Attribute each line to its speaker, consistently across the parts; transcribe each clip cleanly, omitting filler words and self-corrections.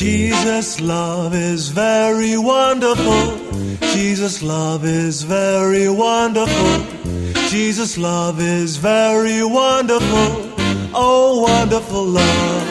Speaker 1: Jesus' love is very wonderful. Jesus' love is very wonderful. Jesus' love is very wonderful. Oh, wonderful love.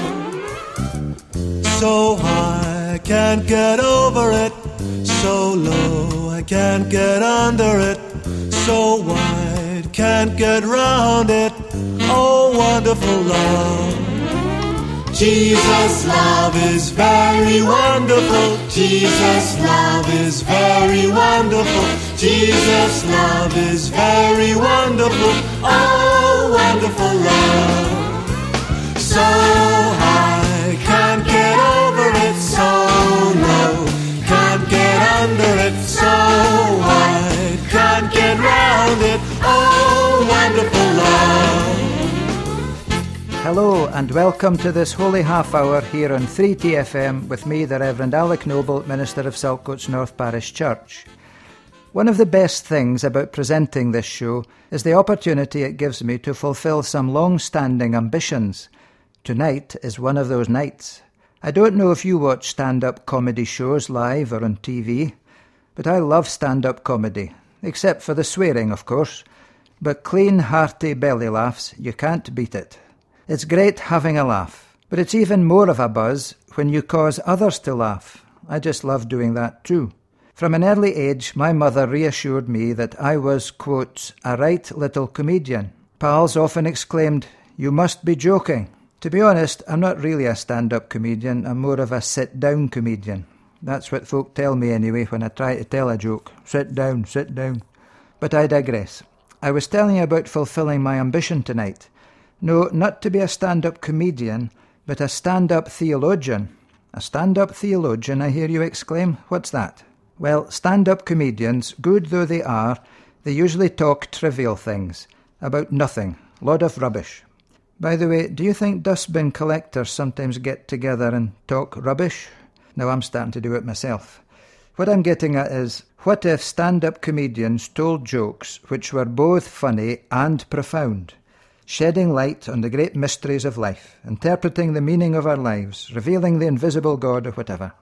Speaker 1: So high, I can't get over it. So low, I can't get under it. So wide, can't get round it. Oh, wonderful love. Jesus' love is very wonderful. Jesus' love is very wonderful. Jesus' love is very wonderful. Oh, wonderful love. So high, can't get over it. So low, can't get under it. So wide, can't get round it. Oh, wonderful love.
Speaker 2: Hello and welcome to this holy half hour here on 3TFM with me, the Reverend Alec Noble, Minister of Saltcoats North Parish Church. One of the best things about presenting this show is the opportunity it gives me to fulfil some long-standing ambitions. Tonight is one of those nights. I don't know if you watch stand-up comedy shows live or on TV, but I love stand-up comedy, except for the swearing, of course. But clean, hearty belly laughs, you can't beat it. It's great having a laugh, but it's even more of a buzz when you cause others to laugh. I just love doing that too. From an early age, my mother reassured me that I was, quote, a right little comedian. Pals often exclaimed, "You must be joking." To be honest, I'm not really a stand-up comedian, I'm more of a sit-down comedian. That's what folk tell me anyway when I try to tell a joke. Sit down, sit down. But I digress. I was telling you about fulfilling my ambition tonight. No, not to be a stand-up comedian, but a stand-up theologian. A stand-up theologian, I hear you exclaim? What's that? Well, stand-up comedians, good though they are, they usually talk trivial things, about nothing, lot of rubbish. By the way, do you think dustbin collectors sometimes get together and talk rubbish? Now I'm starting to do it myself. What I'm getting at is, what if stand-up comedians told jokes which were both funny and profound? Shedding light on the great mysteries of life, interpreting the meaning of our lives, revealing the invisible God or whatever.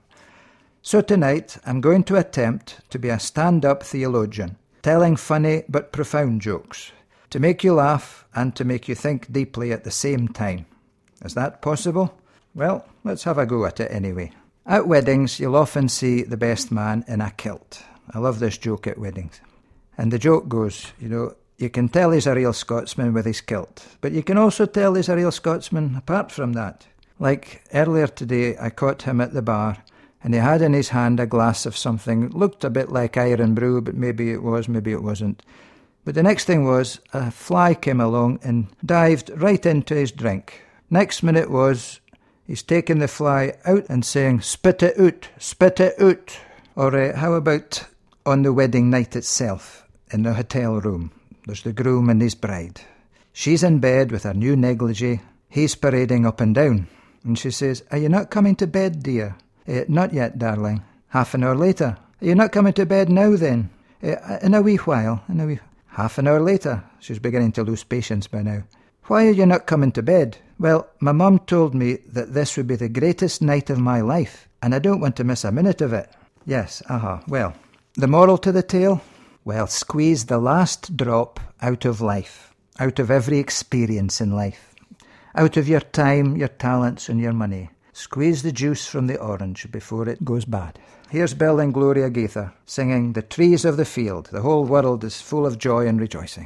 Speaker 2: So tonight, I'm going to attempt to be a stand-up theologian, telling funny but profound jokes, to make you laugh and to make you think deeply at the same time. Is that possible? Well, let's have a go at it anyway. At weddings, you'll often see the best man in a kilt. I love this joke at weddings. And the joke goes, you can tell he's a real Scotsman with his kilt, but you can also tell he's a real Scotsman apart from that. Like earlier today, I caught him at the bar, and he had in his hand a glass of something, looked a bit like Iron Brew, but maybe it was, maybe it wasn't. But the next thing was, a fly came along and dived right into his drink. Next minute was, he's taking the fly out and saying, "Spit it out, spit it out." Or how about on the wedding night itself, in the hotel room? There's the groom and his bride. She's in bed with her new negligee. He's parading up and down. And she says, "Are you not coming to bed, dear?" "Not yet, darling." Half an hour later. "Are you not coming to bed now, then?" In a wee while. Half an hour later. She's beginning to lose patience by now. "Why are you not coming to bed?" "Well, my mum told me that this would be the greatest night of my life, and I don't want to miss a minute of it." Yes, well, the moral to the tale? Well, squeeze the last drop out of life, out of every experience in life, out of your time, your talents and your money. Squeeze the juice from the orange before it goes bad. Here's Bill and Gloria Gaither singing "The Trees of the Field." The whole world is full of joy and rejoicing.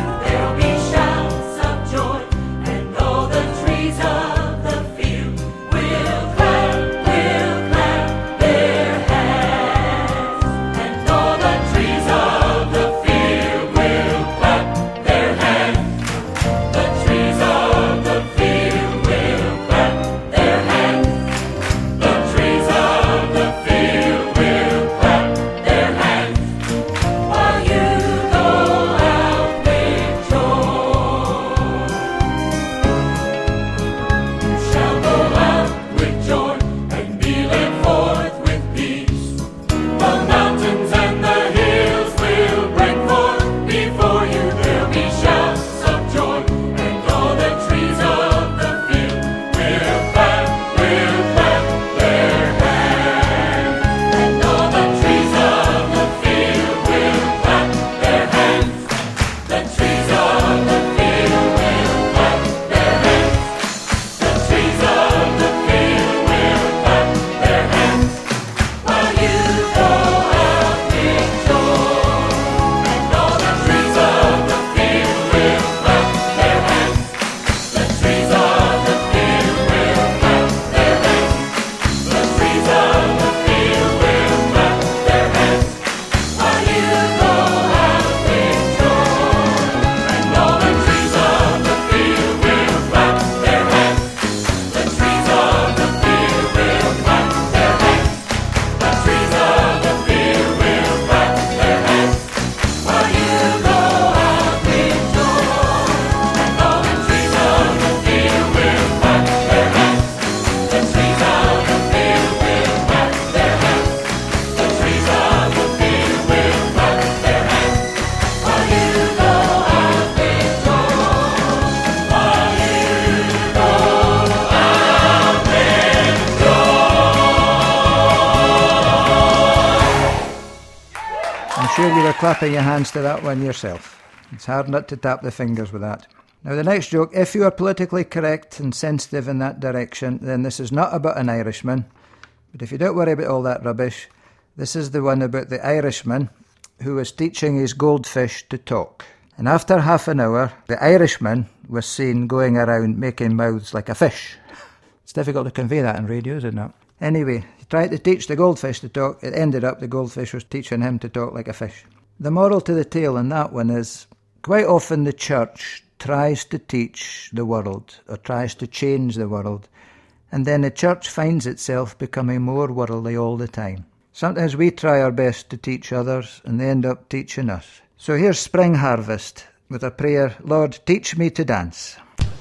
Speaker 3: Before you there'll be shouts of joy, and all the trees of the field
Speaker 2: clapping your hands to that one yourself. It's hard not to tap the fingers with that. Now the next joke, if you are politically correct and sensitive in that direction, then this is not about an Irishman. But if you don't worry about all that rubbish, this is the one about the Irishman who was teaching his goldfish to talk. And after half an hour, the Irishman was seen going around making mouths like a fish. It's difficult to convey that in radio, isn't it? Anyway, he tried to teach the goldfish to talk. It ended up the goldfish was teaching him to talk like a fish. The moral to the tale in that one is, quite often the church tries to teach the world or tries to change the world, and then the church finds itself becoming more worldly all the time. Sometimes we try our best to teach others and they end up teaching us. So here's Spring Harvest with a prayer, Lord, teach me to dance.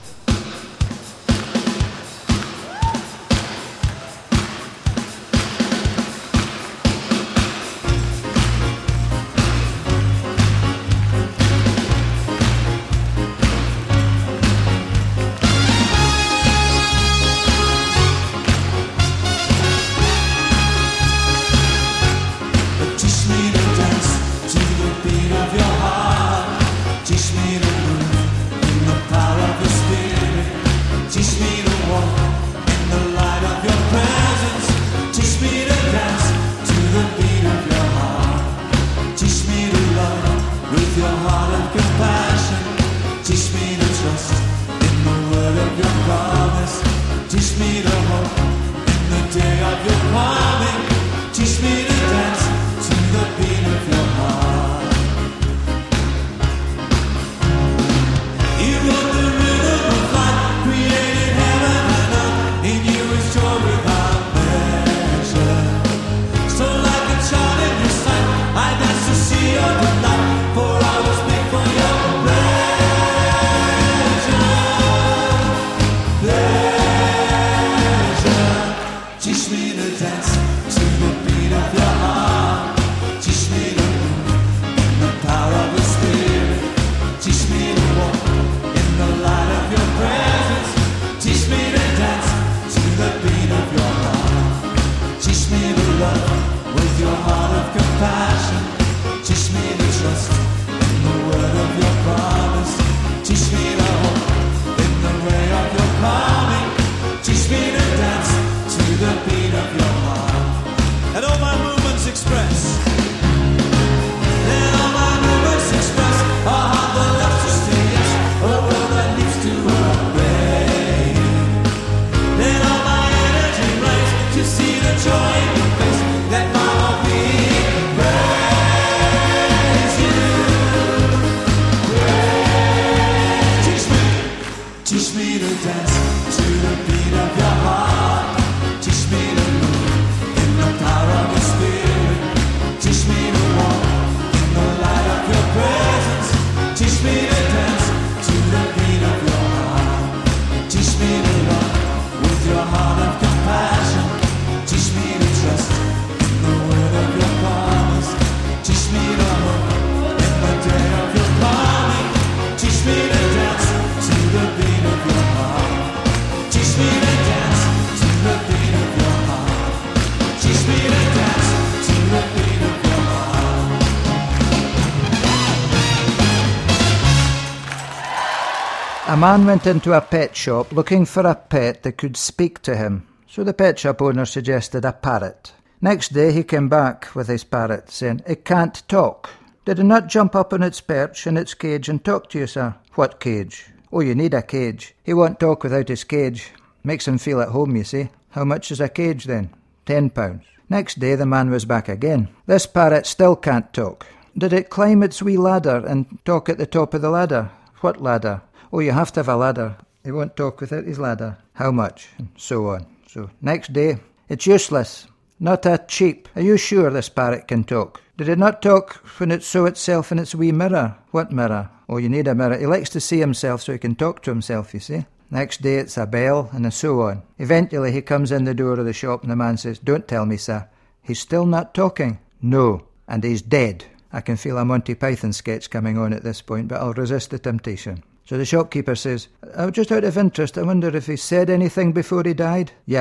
Speaker 2: A man went into a pet shop looking for a pet that could speak to him, so the pet shop owner suggested a parrot. Next day he came back with his parrot, saying, "It can't talk. Did it not jump up on its perch in its cage and talk to you, sir?" "What cage?" "Oh, you need a cage. He won't talk without his cage. Makes him feel at home, you see." "How much is a cage then?" £10. Next day the man was back again. "This parrot still can't talk. Did it climb its wee ladder and talk at the top of the ladder?" "What ladder?" "Oh, you have to have a ladder. He won't talk without his ladder." "How much?" And so on. So next day, "It's useless. Not a cheap. Are you sure this parrot can talk? Did it not talk when it saw itself in its wee mirror?" "What mirror?" "Oh, you need a mirror. He likes to see himself so he can talk to himself, you see." Next day it's a bell, and so on. Eventually he comes in the door of the shop and the man says, "Don't tell me, sir. He's still not talking?" "No. And he's dead." I can feel a Monty Python sketch coming on at this point, but I'll resist the temptation. So the shopkeeper says, "Oh, just out of interest, I wonder if he said anything before he died?" "Yes."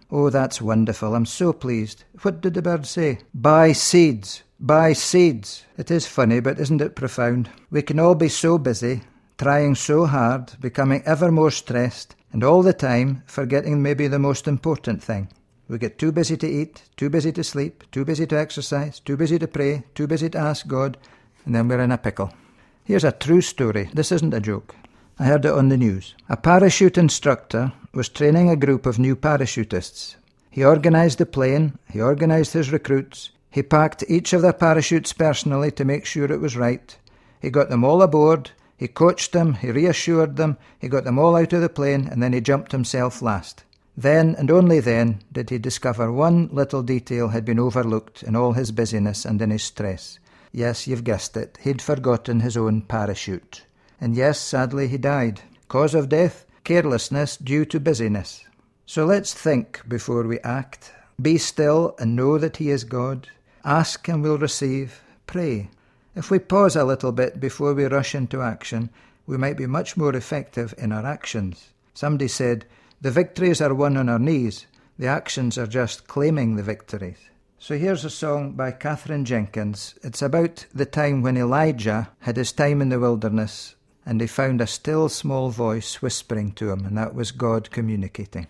Speaker 2: Oh, that's wonderful. I'm so pleased. What did the bird say? Buy seeds. Buy seeds. It is funny, but isn't it profound? We can all be so busy, trying so hard, becoming ever more stressed, and all the time forgetting maybe the most important thing. We get too busy to eat, too busy to sleep, too busy to exercise, too busy to pray, too busy to ask God, and then we're in a pickle. Here's a true story. This isn't a joke. I heard it on the news. A parachute instructor was training a group of new parachutists. He organised the plane, he organised his recruits, he packed each of their parachutes personally to make sure it was right. He got them all aboard, he coached them, he reassured them, he got them all out of the plane, and then he jumped himself last. Then, and only then, did he discover one little detail had been overlooked in all his busyness and in his stress. Yes, you've guessed it, he'd forgotten his own parachute. And yes, sadly, he died. Cause of death? Carelessness due to busyness. So let's think before we act. Be still and know that He is God. Ask and we'll receive. Pray. If we pause a little bit before we rush into action, we might be much more effective in our actions. Somebody said, the victories are won on our knees. The actions are just claiming the victories. So here's a song by Catherine Jenkins. It's about the time when Elijah had his time in the wilderness and he found a still small voice whispering to him, and that was God communicating.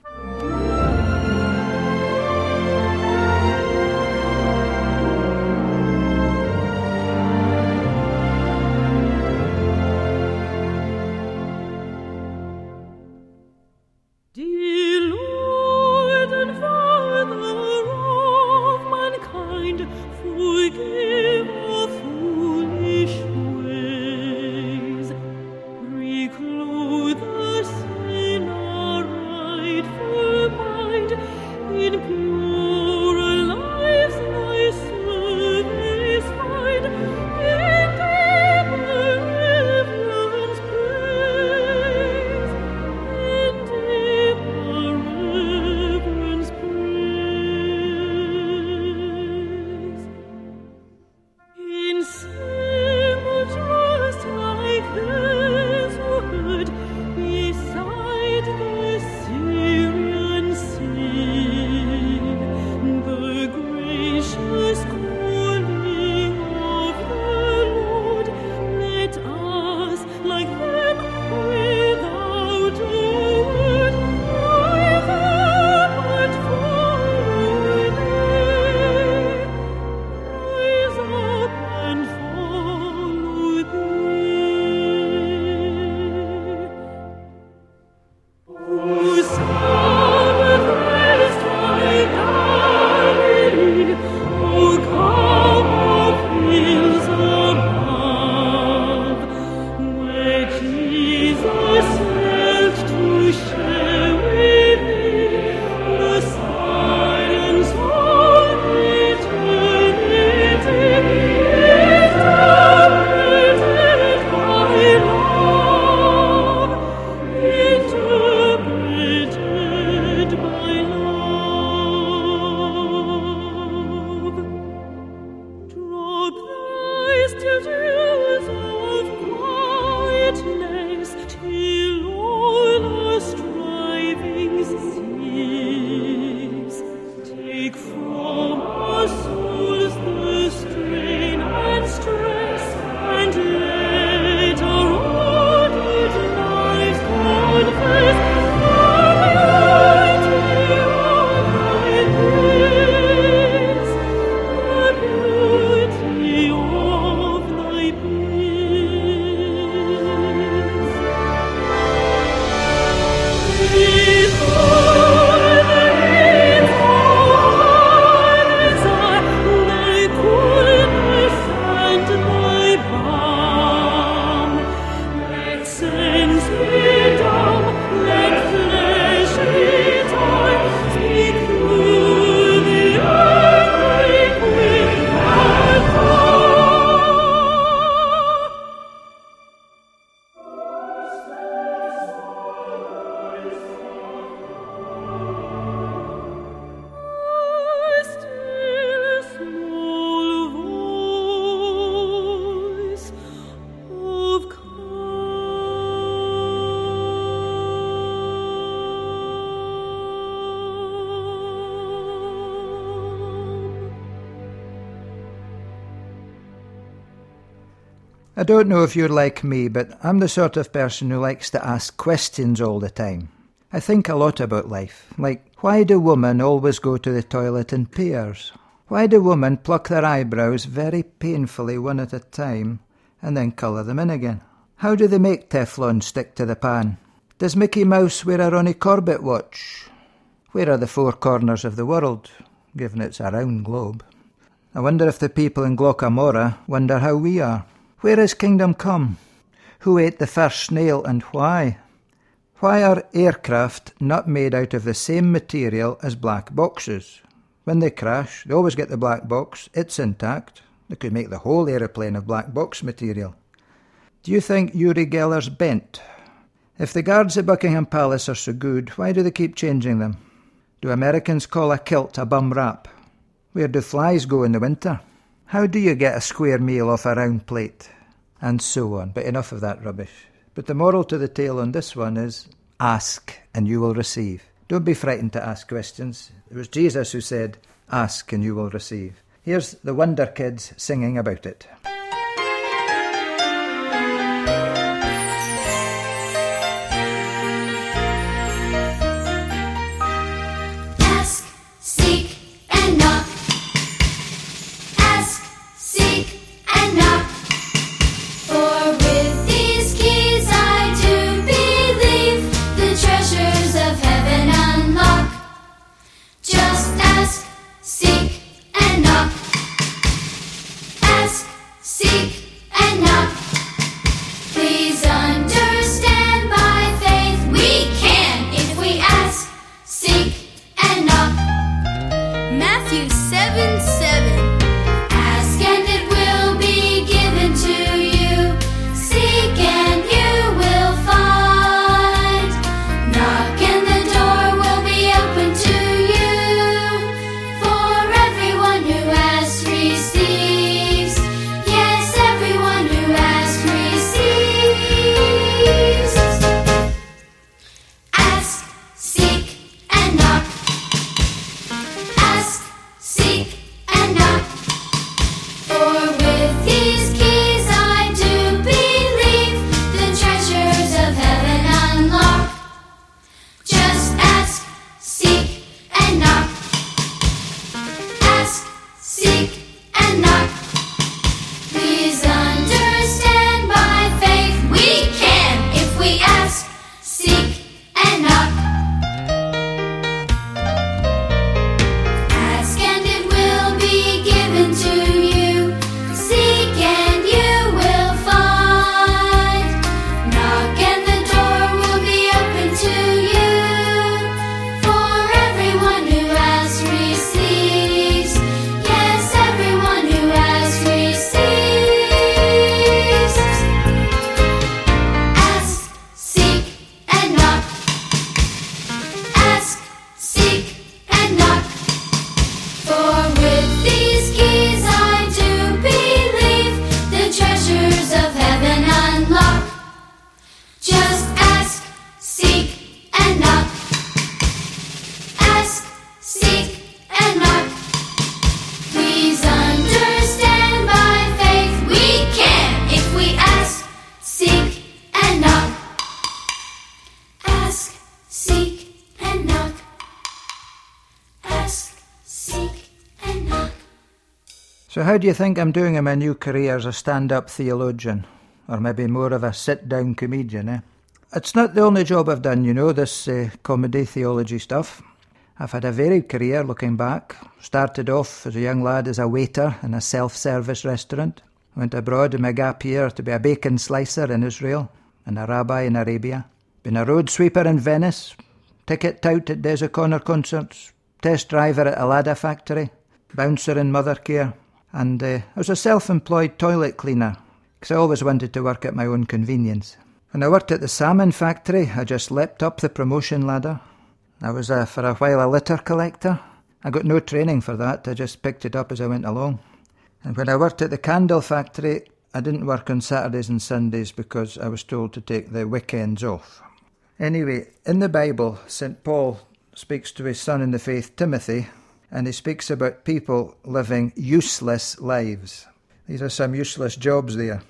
Speaker 3: Reclothe the sinner right.
Speaker 2: I don't know if you're like me, but I'm the sort of person who likes to ask questions all the time. I think a lot about life, like, why do women always go to the toilet in pairs? Why do women pluck their eyebrows very painfully one at a time and then colour them in again? How do they make Teflon stick to the pan? Does Mickey Mouse wear a Ronnie Corbett watch? Where are the four corners of the world, given it's a round globe? I wonder if the people in Glockamora wonder how we are. Where is Kingdom Come? Who ate the first snail and why? Why are aircraft not made out of the same material as black boxes? When they crash, they always get the black box. It's intact. They could make the whole aeroplane of black box material. Do you think Uri Geller's bent? If the guards at Buckingham Palace are so good, why do they keep changing them? Do Americans call a kilt a bum wrap? Where do flies go in the winter? How do you get a square meal off a round plate? And so on. But enough of that rubbish. But the moral to the tale on this one is, ask and you will receive. Don't be frightened to ask questions. It was Jesus who said, ask and you will receive. Here's the Wonder Kids singing about it. So how do you think I'm doing in my new career as a stand-up theologian? Or maybe more of a sit-down comedian, eh? It's not the only job I've done, you know, this comedy theology stuff. I've had a varied career looking back. Started off as a young lad as a waiter in a self-service restaurant. Went abroad in my gap year to be a bacon slicer in Israel and a rabbi in Arabia. Been a road sweeper in Venice, ticket tout at Des O'Connor concerts, test driver at a Lada factory, bouncer in mother care, and I was a self-employed toilet cleaner because I always wanted to work at my own convenience. When I worked at the salmon factory, I just leapt up the promotion ladder. I was for a while a litter collector. I got no training for that, I just picked it up as I went along. And when I worked at the candle factory, I didn't work on Saturdays and Sundays because I was told to take the weekends off. Anyway, in the Bible, St. Paul speaks to his son in the faith, Timothy, and he speaks about people living useless lives. These are some useless jobs there.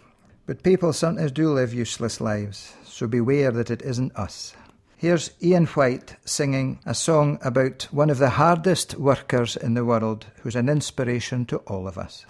Speaker 2: But people sometimes do live useless lives, so beware that it isn't us. Here's Ian White singing a song about one of the hardest workers in the world, who's an inspiration to all of us.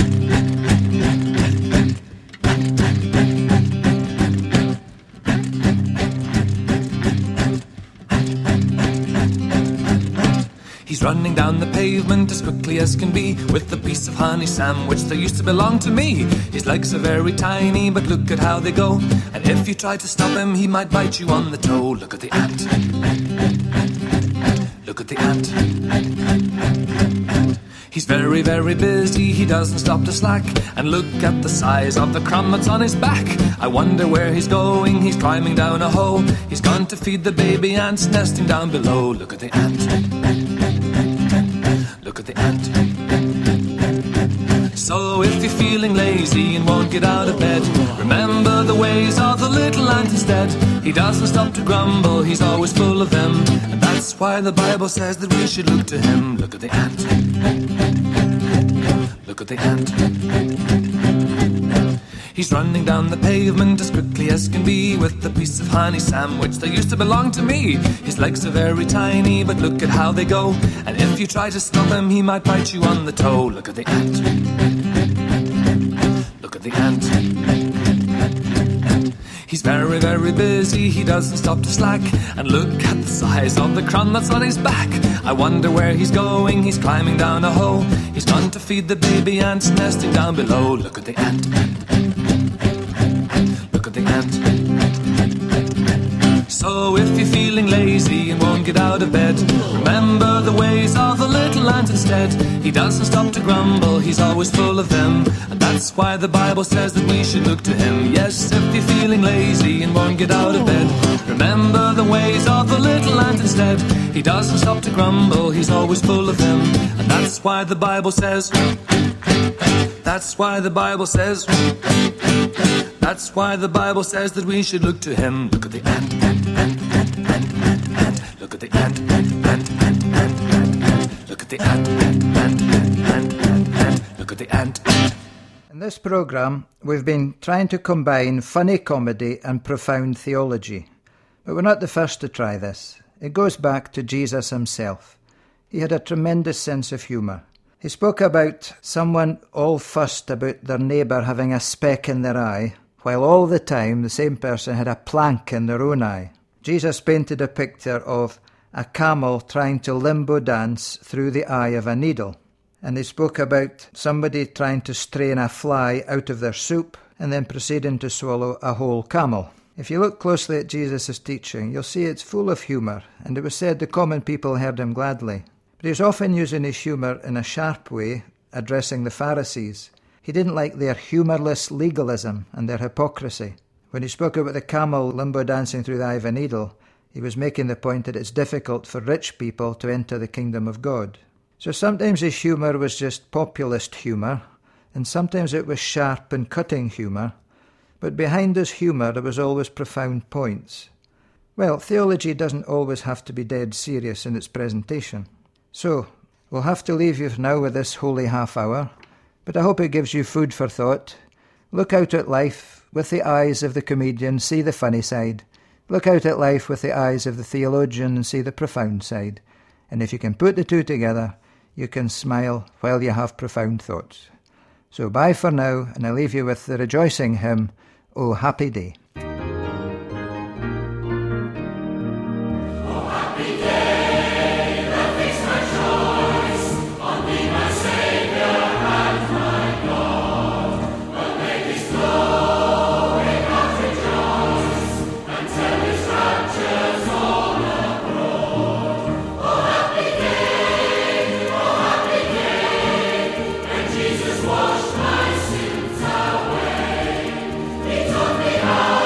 Speaker 3: He's running down the pavement as quickly as can be, with a piece of honey sandwich that used to belong to me. His legs are very tiny, but look at how they go. And if you try to stop him, he might bite you on the toe. Look at the ant. Look at the ant. He's very, very busy, he doesn't stop to slack. And look at the size of the crumb that's on his back. I wonder where he's going, he's climbing down a hole. He's gone to feed the baby ants nesting down below. Look at the ant. Look at the ant. So if you're feeling lazy and won't get out of bed, remember the ways of the little ant instead. He doesn't stop to grumble, he's always full of them. And that's why the Bible says that we should look to him. Look at the ant. Look at the ant. He's running down the pavement as quickly as can be, with a piece of honey sandwich that used to belong to me. His legs are very tiny, but look at how they go. And if you try to stop him, he might bite you on the toe. Look at the ant. Look at the ant. He's very, very busy, he doesn't stop to slack. And look at the size of the crumb that's on his back. I wonder where he's going, he's climbing down a hole. He's gone to feed the baby ants nesting down below. Look at the ant. Look at the ant. So if you're feeling lazy and won't get out of bed, remember the ways of the little ant instead. He doesn't stop to grumble, he's always full of them. And that's why the Bible says that we should look to him. Yes, if you're feeling lazy and won't get out of bed, remember the ways of the little ant instead. He doesn't stop to grumble, he's always full of them. And that's why the Bible says, that's why the Bible says, that's why the Bible says that we should look to him. Look at the ant, ant, ant, ant, ant, ant, ant. Look at the ant, ant, ant, ant, ant, ant, ant. Look at the ant, ant, ant, ant, ant, ant, ant. Look at the ant.
Speaker 2: In this programme, we've been trying to combine funny comedy and profound theology. But we're not the first to try this. It goes back to Jesus himself. He had a tremendous sense of humour. He spoke about someone all fussed about their neighbour having a speck in their eye, while all the time the same person had a plank in their own eye. Jesus painted a picture of a camel trying to limbo dance through the eye of a needle. And he spoke about somebody trying to strain a fly out of their soup and then proceeding to swallow a whole camel. If you look closely at Jesus' teaching, you'll see it's full of humour, and it was said the common people heard him gladly. But he was often using his humour in a sharp way, addressing the Pharisees. He didn't like their humourless legalism and their hypocrisy. When he spoke about the camel limbo dancing through the eye of a needle, he was making the point that it's difficult for rich people to enter the kingdom of God. So sometimes his humour was just populist humour, and sometimes it was sharp and cutting humour, but behind his humour there was always profound points. Well, theology doesn't always have to be dead serious in its presentation. So, we'll have to leave you now with this holy half hour, but I hope it gives you food for thought. Look out at life with the eyes of the comedian, see the funny side. Look out at life with the eyes of the theologian and see the profound side. And if you can put the two together, you can smile while you have profound thoughts. So bye for now, and I leave you with the rejoicing hymn, O Happy Day.
Speaker 1: Jesus washed my sins away. He taught me how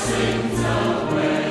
Speaker 1: sins away.